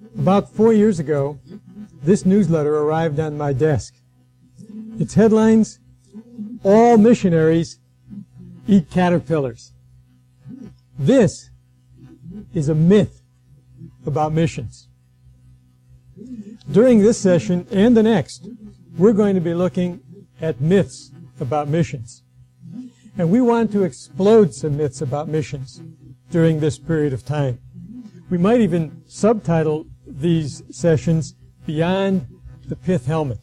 About 4 years ago, this newsletter arrived on my desk. Its headlines, "All missionaries eat caterpillars." This is a myth about missions. During this session and the next, we're going to be looking at myths about missions. And we want to explode some myths about missions during this period of time. We might even subtitle these sessions Beyond the Pith Helmet.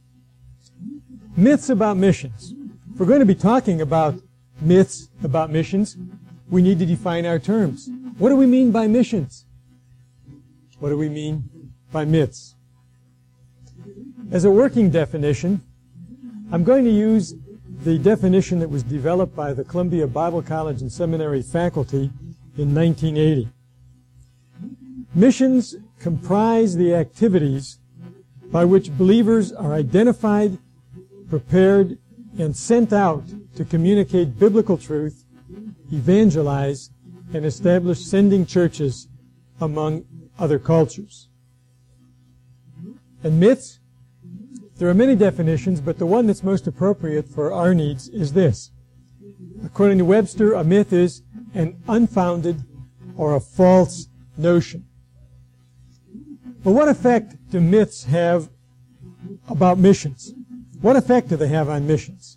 Myths about missions. If we're going to be talking about myths about missions, we need to define our terms. What do we mean by missions? What do we mean by myths? As a working definition, I'm going to use the definition that was developed by the Columbia Bible College and Seminary faculty in 1980. Missions comprise the activities by which believers are identified, prepared, and sent out to communicate biblical truth, evangelize, and establish sending churches among other cultures. And myths? There are many definitions, but the one that's most appropriate for our needs is this. According to Webster, a myth is an unfounded or a false notion. But what effect do myths have about missions? What effect do they have on missions?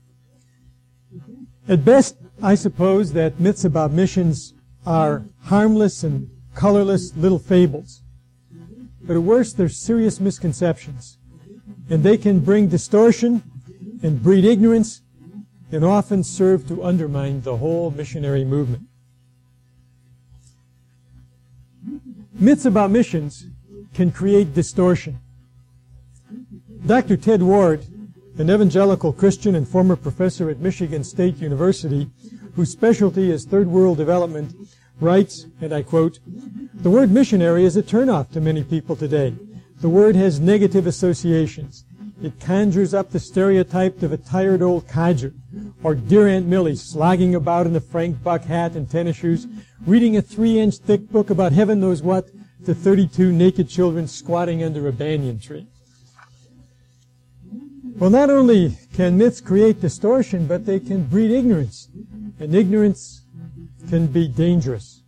At best, I suppose that myths about missions are harmless and colorless little fables. But at worst, they're serious misconceptions. And they can bring distortion and breed ignorance and often serve to undermine the whole missionary movement. Myths about missions can create distortion. Dr. Ted Ward, an evangelical Christian and former professor at Michigan State University, whose specialty is third world development, writes, and I quote, "The word missionary is a turnoff to many people today. The word has negative associations. It conjures up the stereotype of a tired old codger, or dear Aunt Millie slogging about in a Frank Buck hat and tennis shoes, reading a 3-inch thick book about heaven knows what to 32 naked children squatting under a banyan tree." Well, not only can myths create distortion, but they can breed ignorance, and ignorance can be dangerous.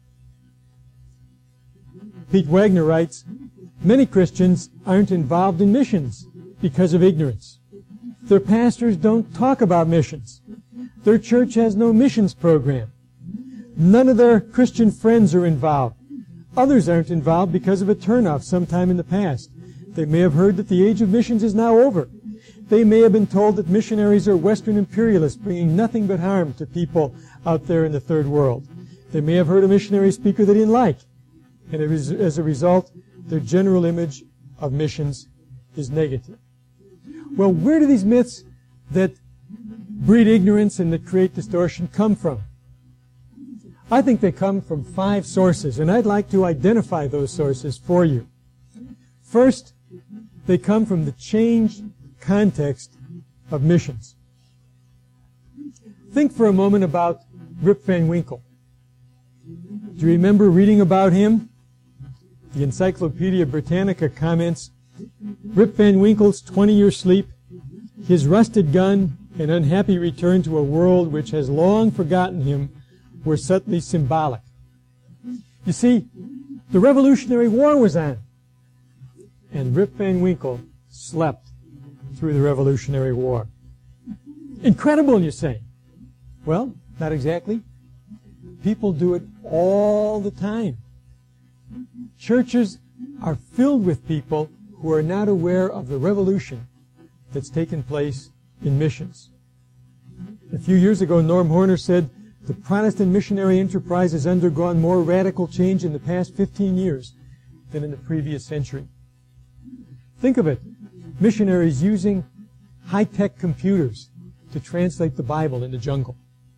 Pete Wagner writes, "Many Christians aren't involved in missions because of ignorance. Their pastors don't talk about missions. Their church has no missions program. None of their Christian friends are involved. Others aren't involved because of a turnoff sometime in the past. They may have heard that the age of missions is now over. They may have been told that missionaries are Western imperialists bringing nothing but harm to people out there in the third world. They may have heard a missionary speaker they didn't like. And as a result, their general image of missions is negative." Well, where do these myths that breed ignorance and that create distortion come from? I think they come from 5 sources, and I'd like to identify those sources for you. First, they come from the changed context of missions. Think for a moment about Rip Van Winkle. Do you remember reading about him? The Encyclopedia Britannica comments, "Rip Van Winkle's 20-year sleep, his rusted gun, and unhappy return to a world which has long forgotten him were subtly symbolic." You see, the Revolutionary War was on, and Rip Van Winkle slept through the Revolutionary War. Incredible, you say? Well, not exactly. People do it all the time. Churches are filled with people who are not aware of the revolution that's taken place in missions. A few years ago, Norm Horner said, "The Protestant missionary enterprise has undergone more radical change in the past 15 years than in the previous century." Think of it. Missionaries using high-tech computers to translate the Bible in the jungle.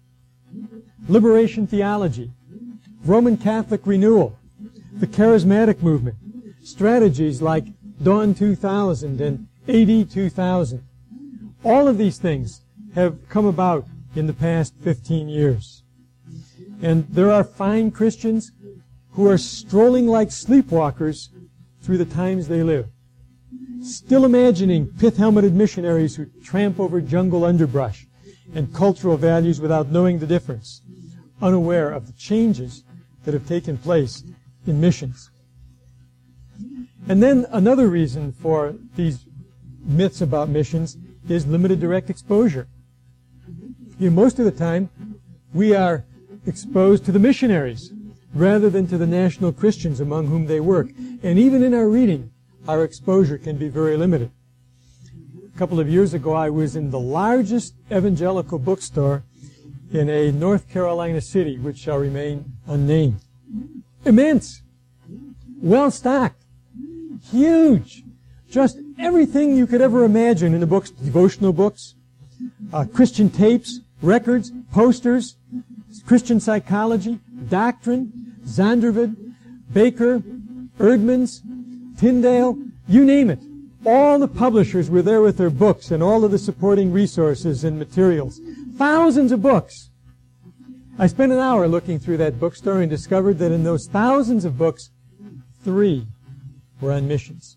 Liberation theology, Roman Catholic renewal, the charismatic movement, strategies like Dawn 2000 and AD 2000. All of these things have come about in the past 15 years. And there are fine Christians who are strolling like sleepwalkers through the times they live, still imagining pith-helmeted missionaries who tramp over jungle underbrush and cultural values without knowing the difference, unaware of the changes that have taken place in missions. And then another reason for these myths about missions is limited direct exposure. Most of the time, we are exposed to the missionaries rather than to the national Christians among whom they work. And even in our reading, our exposure can be very limited. A couple of years ago, I was in the largest evangelical bookstore in a North Carolina city, which shall remain unnamed. Immense, well-stocked, huge, just everything you could ever imagine in the books, devotional books, Christian tapes, records, posters, Christian psychology, doctrine, Zondervan, Baker, Erdman's, Tyndale, you name it. All the publishers were there with their books and all of the supporting resources and materials. Thousands of books. I spent an hour looking through that bookstore and discovered that in those thousands of books, 3 were on missions.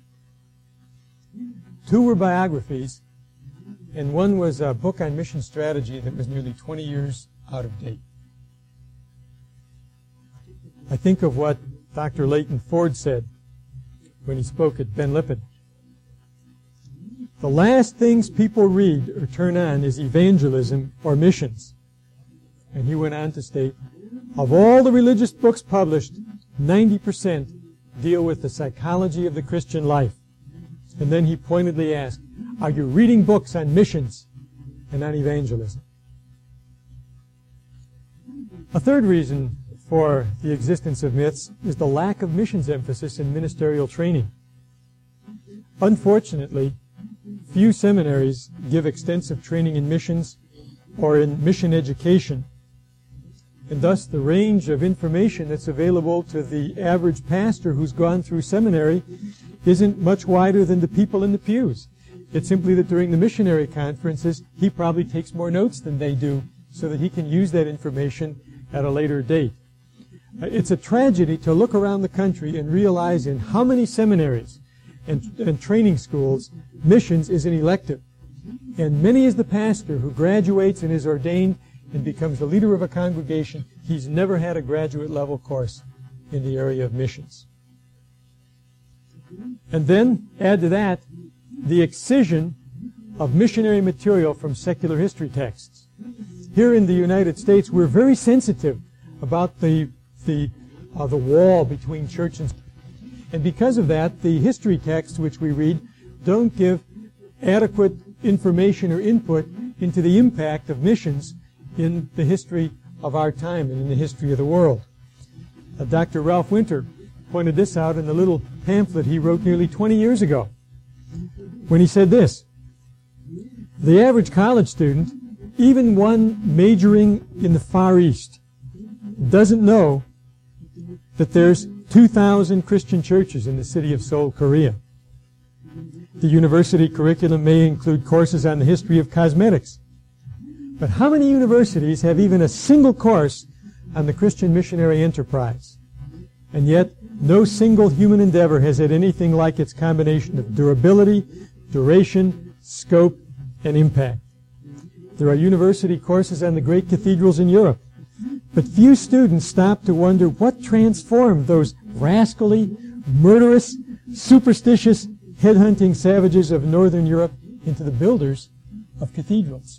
2 were biographies, and 1 was a book on mission strategy that was nearly 20 years out of date. I think of what Dr. Leighton Ford said when he spoke at Ben Lippin. The last things people read or turn on is evangelism or missions. And he went on to state, of all the religious books published, 90% deal with the psychology of the Christian life. And then he pointedly asked, are you reading books on missions and on evangelism? A third reason for the existence of myths is the lack of missions emphasis in ministerial training. Unfortunately, few seminaries give extensive training in missions or in mission education, and thus the range of information that's available to the average pastor who's gone through seminary isn't much wider than the people in the pews. It's simply that during the missionary conferences, he probably takes more notes than they do so that he can use that information at a later date. It's a tragedy to look around the country and realize in how many seminaries and training schools missions is an elective. And many is the pastor who graduates and is ordained and becomes the leader of a congregation. He's never had a graduate level course in the area of missions. And then add to that the excision of missionary material from secular history texts. Here in the United States, we're very sensitive about the wall between church and state. And because of that, the history texts which we read don't give adequate information or input into the impact of missions in the history of our time and in the history of the world. Dr. Ralph Winter pointed this out in the little pamphlet he wrote nearly 20 years ago when he said this: the average college student, even one majoring in the Far East, doesn't know that there's 2,000 Christian churches in the city of Seoul, Korea. The university curriculum may include courses on the history of cosmetics. But how many universities have even a single course on the Christian missionary enterprise? And yet, no single human endeavor has had anything like its combination of durability, duration, scope, and impact. There are university courses on the great cathedrals in Europe, but few students stop to wonder what transformed those rascally, murderous, superstitious, headhunting savages of Northern Europe into the builders of cathedrals.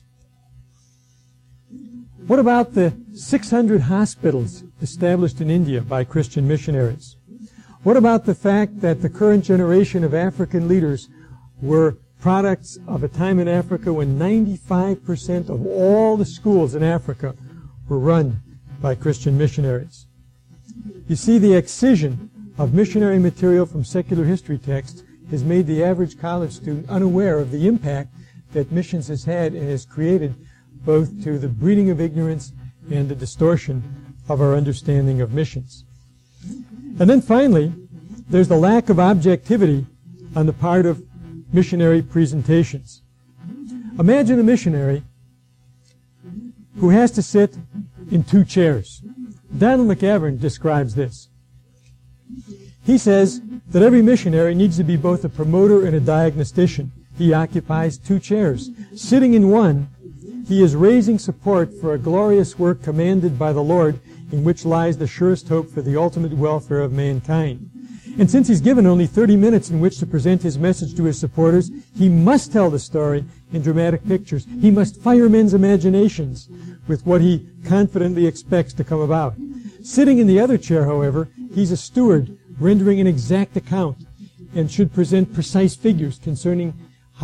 What about the 600 hospitals established in India by Christian missionaries? What about the fact that the current generation of African leaders were products of a time in Africa when 95% of all the schools in Africa were run by Christian missionaries? You see, the excision of missionary material from secular history texts has made the average college student unaware of the impact that missions has had and has created both to the breeding of ignorance and the distortion of our understanding of missions. And then finally, there's the lack of objectivity on the part of missionary presentations. Imagine a missionary who has to sit in 2 chairs. Donald McGavran describes this. He says, that every missionary needs to be both a promoter and a diagnostician. He occupies two chairs. Sitting in one, he is raising support for a glorious work commanded by the Lord, in which lies the surest hope for the ultimate welfare of mankind. And since he's given only 30 minutes in which to present his message to his supporters, he must tell the story in dramatic pictures. He must fire men's imaginations with what he confidently expects to come about. Sitting in the other chair, however, he's a steward rendering an exact account and should present precise figures concerning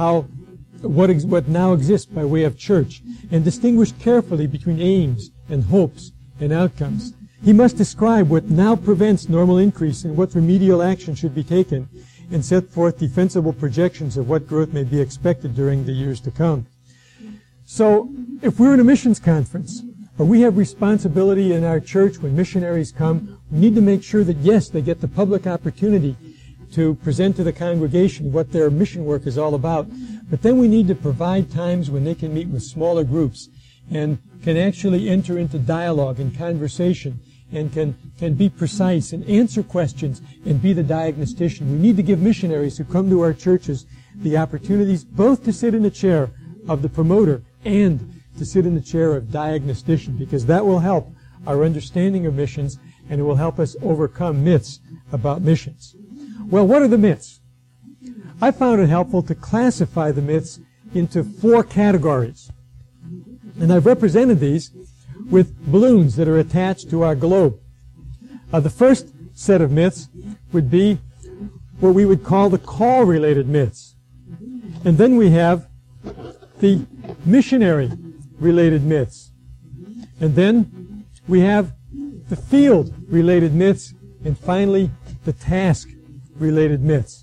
what now exists by way of church, and distinguish carefully between aims and hopes and outcomes. He must describe what now prevents normal increase and what remedial action should be taken, and set forth defensible projections of what growth may be expected during the years to come. So, if we're in a missions conference, or we have responsibility in our church when missionaries come, we need to make sure that, yes, they get the public opportunity to present to the congregation what their mission work is all about. But then we need to provide times when they can meet with smaller groups and can actually enter into dialogue and conversation and can be precise and answer questions and be the diagnostician. We need to give missionaries who come to our churches the opportunities both to sit in the chair of the promoter and to sit in the chair of diagnostician, because that will help our understanding of missions and it will help us overcome myths about missions. Well, what are the myths? I found it helpful to classify the myths into 4 categories. And I've represented these with balloons that are attached to our globe. The first set of myths would be what we would call the call-related myths. And then we have the missionary-related myths. And then we have the field-related myths. And finally, the task-related myths.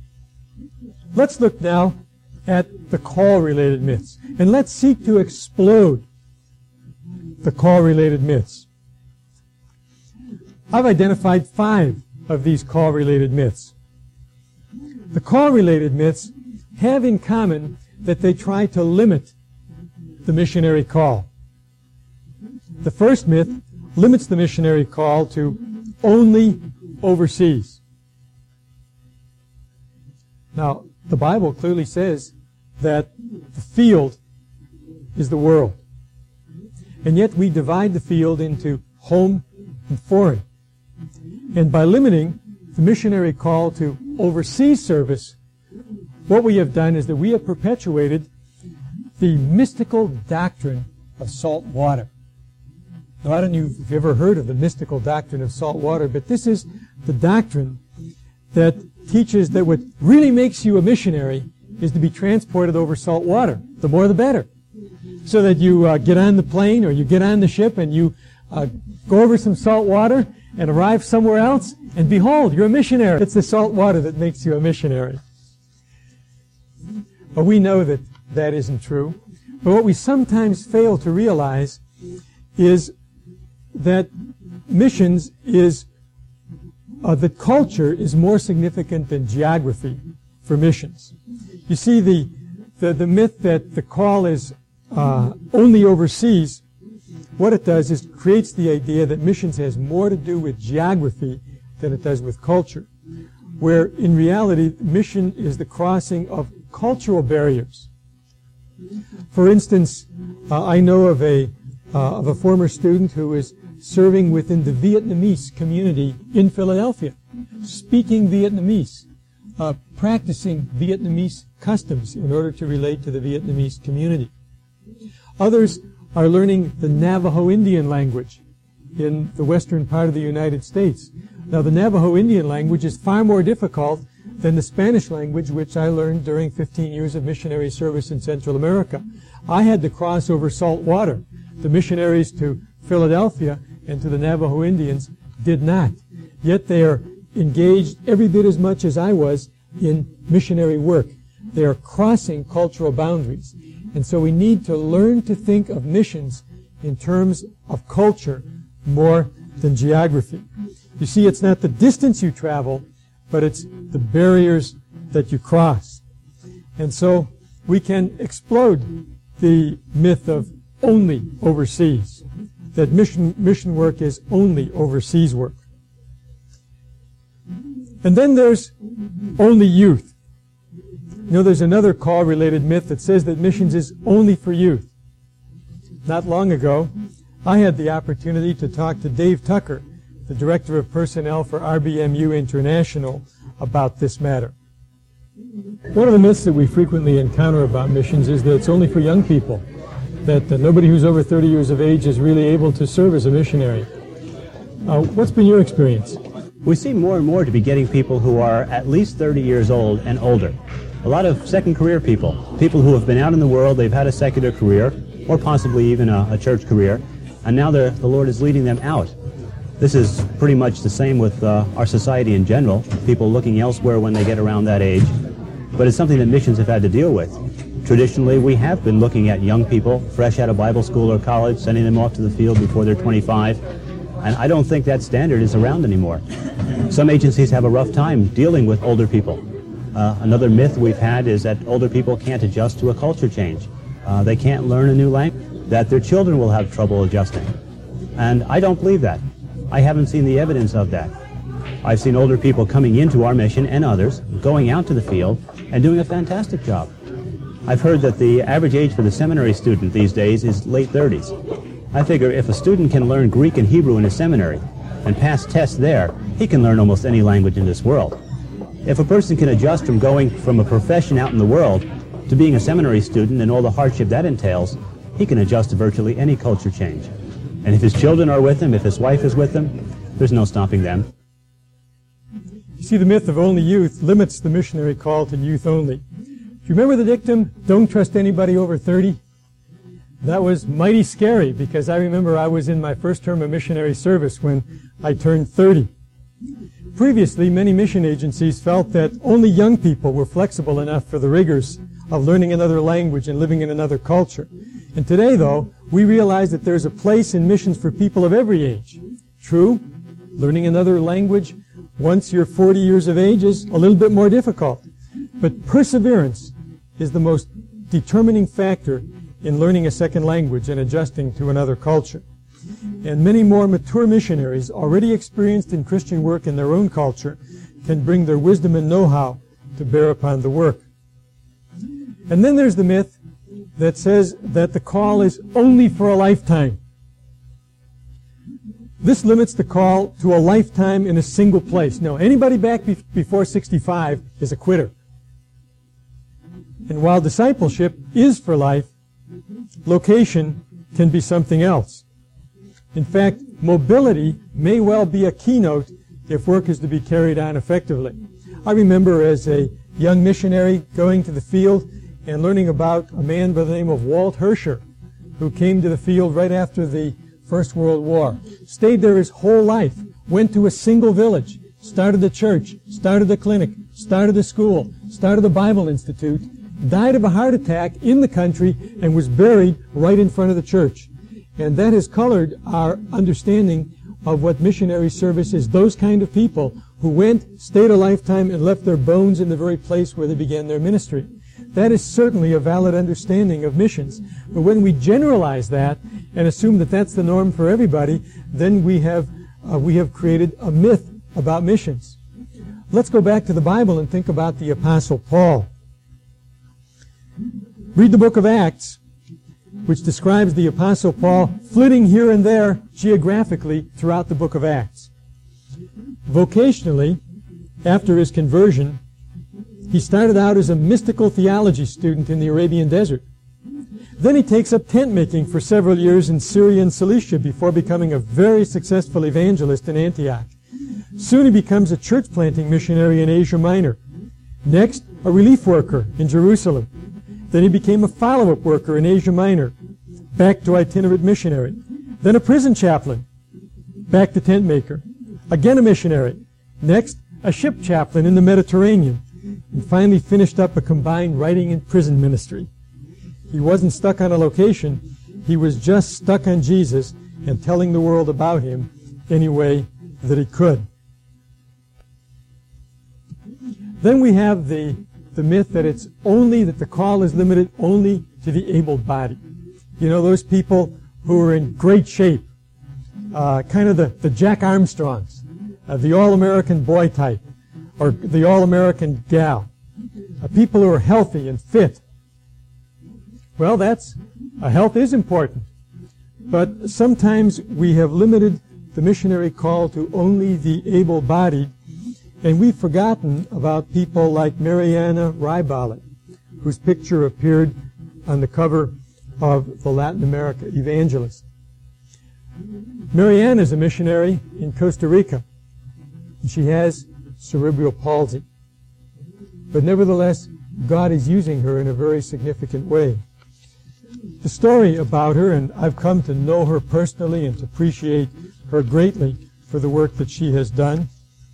Let's look now at the call-related myths. And let's seek to explode the call-related myths. I've identified 5 of these call-related myths. The call-related myths have in common that they try to limit the missionary call. The first myth limits the missionary call to only overseas. Now, the Bible clearly says that the field is the world. And yet we divide the field into home and foreign. And by limiting the missionary call to overseas service, what we have done is that we have perpetuated the mystical doctrine of salt water. Now, I don't know if you've ever heard of the mystical doctrine of salt water, but this is the doctrine that teaches that what really makes you a missionary is to be transported over salt water. The more the better. So that you get on the plane or you get on the ship and you go over some salt water and arrive somewhere else, and behold, you're a missionary. It's the salt water that makes you a missionary. But we know that that isn't true. But what we sometimes fail to realize is that missions is that culture is more significant than geography for missions. You see, the myth that the call is only overseas, what it does is creates the idea that missions has more to do with geography than it does with culture, where in reality mission is the crossing of cultural barriers. For instance, I know of a former student who is serving within the Vietnamese community in Philadelphia, speaking Vietnamese, practicing Vietnamese customs in order to relate to the Vietnamese community. Others are learning the Navajo Indian language in the western part of the United States. Now, the Navajo Indian language is far more difficult than the Spanish language, which I learned during 15 years of missionary service in Central America. I had to cross over salt water. The missionaries to Philadelphia and to the Navajo Indians did not. Yet they are engaged every bit as much as I was in missionary work. They are crossing cultural boundaries. And so we need to learn to think of missions in terms of culture more than geography. You see, it's not the distance you travel, but it's the barriers that you cross. And so we can explode the myth of only overseas, that mission work is only overseas work. And then there's only youth. You know, there's another call-related myth that says that missions is only for youth. Not long ago, I had the opportunity to talk to Dave Tucker, the Director of Personnel for RBMU International, about this matter. One of the myths that we frequently encounter about missions is that it's only for young people, that nobody who's over 30 years of age is really able to serve as a missionary. What's been your experience? We seem more and more to be getting people who are at least 30 years old and older. A lot of second career people who have been out in the world, they've had a secular career, or possibly even a church career, and now the Lord is leading them out. This is pretty much the same with our society in general, people looking elsewhere when they get around that age, but it's something that missions have had to deal with. Traditionally, we have been looking at young people fresh out of Bible school or college, sending them off to the field before they're 25, and I don't think that standard is around anymore. Some agencies have a rough time dealing with older people. Another myth we've had is that older people can't adjust to a culture change. They can't learn a new language, that their children will have trouble adjusting. And I don't believe that. I haven't seen the evidence of that. I've seen older people coming into our mission and others, going out to the field and doing a fantastic job. I've heard that the average age for the seminary student these days is late 30s. I figure if a student can learn Greek and Hebrew in a seminary and pass tests there, he can learn almost any language in this world. If a person can adjust from going from a profession out in the world to being a seminary student and all the hardship that entails, he can adjust to virtually any culture change. And if his children are with him, if his wife is with him, there's no stopping them. You see, the myth of only youth limits the missionary call to youth only. Do you remember the dictum, don't trust anybody over 30? That was mighty scary, because I remember I was in my first term of missionary service when I turned 30. Previously, many mission agencies felt that only young people were flexible enough for the rigors of learning another language and living in another culture. And today, though, we realize that there's a place in missions for people of every age. True, learning another language once you're 40 years of age is a little bit more difficult. But perseverance is the most determining factor in learning a second language and adjusting to another culture. And many more mature missionaries, already experienced in Christian work in their own culture, can bring their wisdom and know-how to bear upon the work. And then there's the myth that says that the call is only for a lifetime. This limits the call to a lifetime in a single place. No, anybody back before 65 is a quitter. And while discipleship is for life, location can be something else. In fact, mobility may well be a keynote if work is to be carried on effectively. I remember as a young missionary going to the field and learning about a man by the name of Walt Herscher, who came to the field right after the First World War, stayed there his whole life, went to a single village, started a church, started a clinic, started a school, started a Bible Institute, died of a heart attack in the country, and was buried right in front of the church. And that has colored our understanding of what missionary service is. Those kind of people who went, stayed a lifetime, and left their bones in the very place where they began their ministry. That is certainly a valid understanding of missions. But when we generalize that and assume that that's the norm for everybody, then we have created a myth about missions. Let's go back to the Bible and think about the Apostle Paul. Read the book of Acts, which describes the Apostle Paul flitting here and there geographically throughout the book of Acts. Vocationally, after his conversion, he started out as a mystical theology student in the Arabian desert. Then he takes up tent making for several years in Syria and Cilicia before becoming a very successful evangelist in Antioch. Soon he becomes a church planting missionary in Asia Minor. Next, a relief worker in Jerusalem. Then he became a follow-up worker in Asia Minor, back to itinerant missionary. Then a prison chaplain, back to tent maker. Again a missionary. Next, a ship chaplain in the Mediterranean. And finally finished up a combined writing and prison ministry. He wasn't stuck on a location. He was just stuck on Jesus and telling the world about him any way that he could. Then we have the myth that it's only, that the call is limited only to the able-bodied. You know, those people who are in great shape, kind of the Jack Armstrongs, the all-American boy type, or the all-American gal, people who are healthy and fit. Well, health is important, but sometimes we have limited the missionary call to only the able-bodied, and we've forgotten about people like Mariana Riballot, whose picture appeared on the cover of the Latin America Evangelist. Mariana is a missionary in Costa Rica. She has cerebral palsy. But nevertheless, God is using her in a very significant way. The story about her, and I've come to know her personally and to appreciate her greatly for the work that she has done,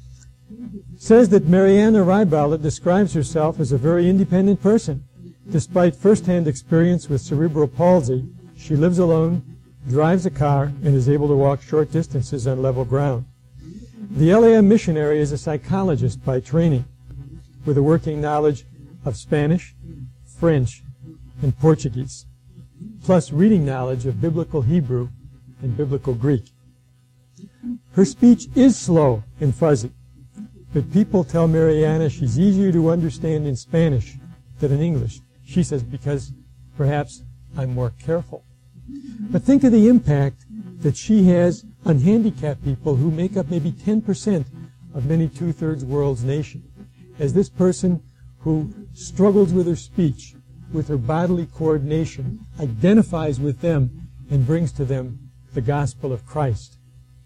says that Mariana Riballot describes herself as a very independent person. Despite first-hand experience with cerebral palsy, she lives alone, drives a car, and is able to walk short distances on level ground. The LAM missionary is a psychologist by training, with a working knowledge of Spanish, French, and Portuguese, plus reading knowledge of biblical Hebrew and biblical Greek. Her speech is slow and fuzzy, but people tell Mariana she's easier to understand in Spanish than in English. She says, because perhaps I'm more careful. But think of the impact that she has on handicapped people who make up maybe 10% of many two-thirds world's nation. As this person who struggles with her speech, with her bodily coordination, identifies with them and brings to them the gospel of Christ.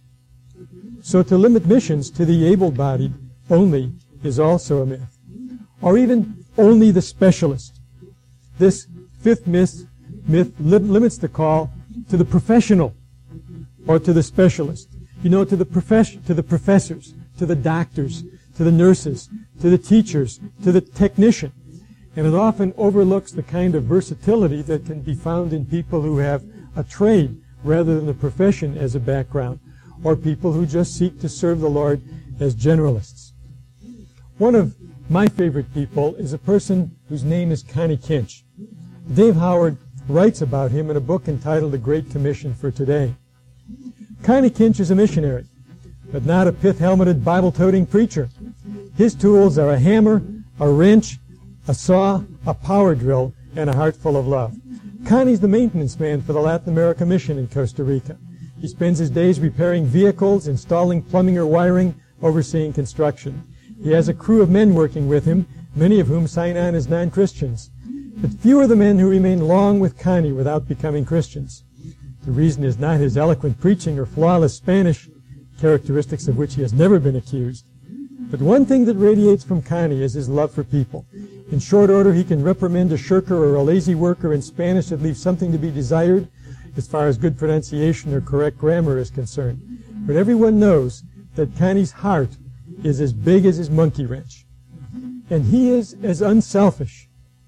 So to limit missions to the able-bodied only is also a myth. Or even only the specialist. This fifth myth limits the call to the professional or to the specialist. You know, to the professors, to the doctors, to the nurses, to the teachers, to the technician. And it often overlooks the kind of versatility that can be found in people who have a trade rather than a profession as a background, or people who just seek to serve the Lord as generalists. One of my favorite people is a person whose name is Connie Kinch. Dave Howard writes about him in a book entitled The Great Commission for Today. Connie Kinch is a missionary, but not a pith-helmeted, Bible-toting preacher. His tools are a hammer, a wrench, a saw, a power drill, and a heart full of love. Connie's the maintenance man for the Latin America mission in Costa Rica. He spends his days repairing vehicles, installing plumbing or wiring, overseeing construction. He has a crew of men working with him, many of whom sign on as non-Christians. But few are the men who remain long with Connie without becoming Christians. The reason is not his eloquent preaching or flawless Spanish, characteristics of which he has never been accused. But one thing that radiates from Connie is his love for people. In short order, he can reprimand a shirker or a lazy worker in Spanish that leaves something to be desired as far as good pronunciation or correct grammar is concerned. But everyone knows that Connie's heart is as big as his monkey wrench. And he is as unselfish.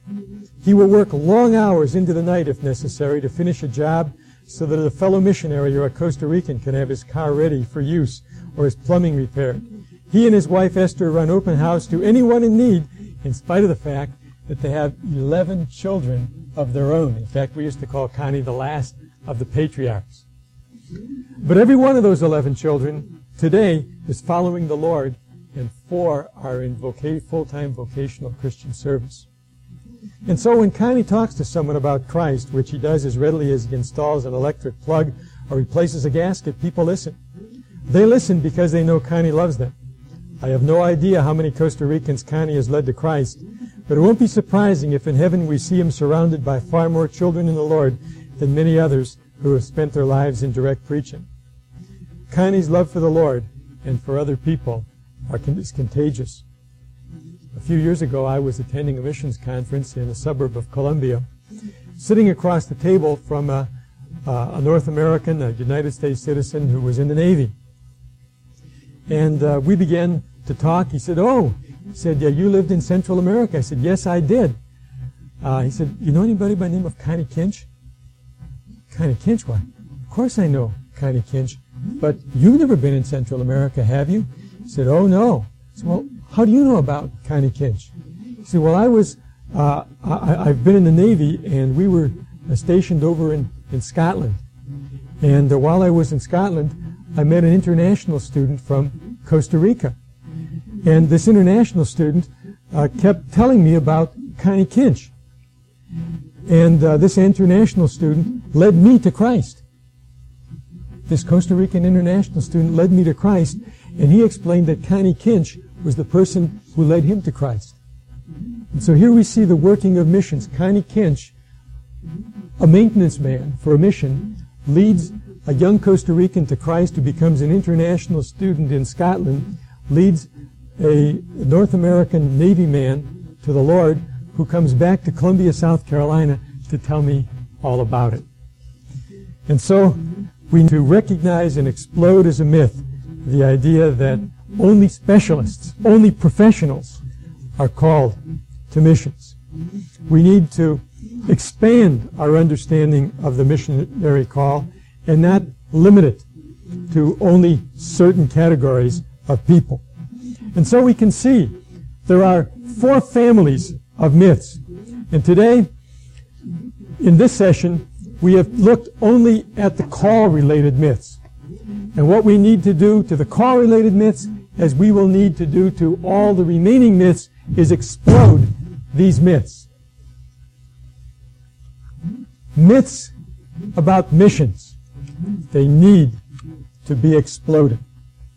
He will work long hours into the night if necessary to finish a job so that a fellow missionary or a Costa Rican can have his car ready for use or his plumbing repaired. He and his wife Esther run open house to anyone in need, in spite of the fact that they have 11 children of their own. In fact, we used to call Connie the last of the patriarchs. But every one of those 11 children today is following the Lord, and 4 are in full-time vocational Christian service. And so when Connie talks to someone about Christ, which he does as readily as he installs an electric plug or replaces a gasket, people listen. They listen because they know Connie loves them. I have no idea how many Costa Ricans Connie has led to Christ, but it won't be surprising if in heaven we see him surrounded by far more children in the Lord than many others who have spent their lives in direct preaching. Connie's love for the Lord and for other people is contagious. A few years ago, I was attending a missions conference in a suburb of Columbia, sitting across the table from a North American, a United States citizen who was in the Navy. And we began to talk. He said, yeah, you lived in Central America. I said, yes, I did. He said, you know anybody by the name of Connie Kinch? Connie Kinch? Why? Of course I know Connie Kinch. But you've never been in Central America, have you? He said, oh, no. I said, well, how do you know about Connie Kinch? He said, well, I've been in the Navy, and we were stationed over in Scotland. And while I was in Scotland, I met an international student from Costa Rica. And this international student kept telling me about Connie Kinch. And this international student led me to Christ. This Costa Rican international student led me to Christ, and he explained that Connie Kinch was the person who led him to Christ. And so here we see the working of missions. Connie Kinch, a maintenance man for a mission, leads a young Costa Rican to Christ who becomes an international student in Scotland, leads a North American Navy man to the Lord, who comes back to Columbia, South Carolina to tell me all about it. And so we need to recognize and explode as a myth the idea that only specialists, only professionals are called to missions. We need to expand our understanding of the missionary call and not limit it to only certain categories of people. And so we can see there are 4 families of myths. And today, in this session, we have looked only at the call-related myths. And what we need to do to the call-related myths, as we will need to do to all the remaining myths, is explode these myths. Myths about missions, they need to be exploded.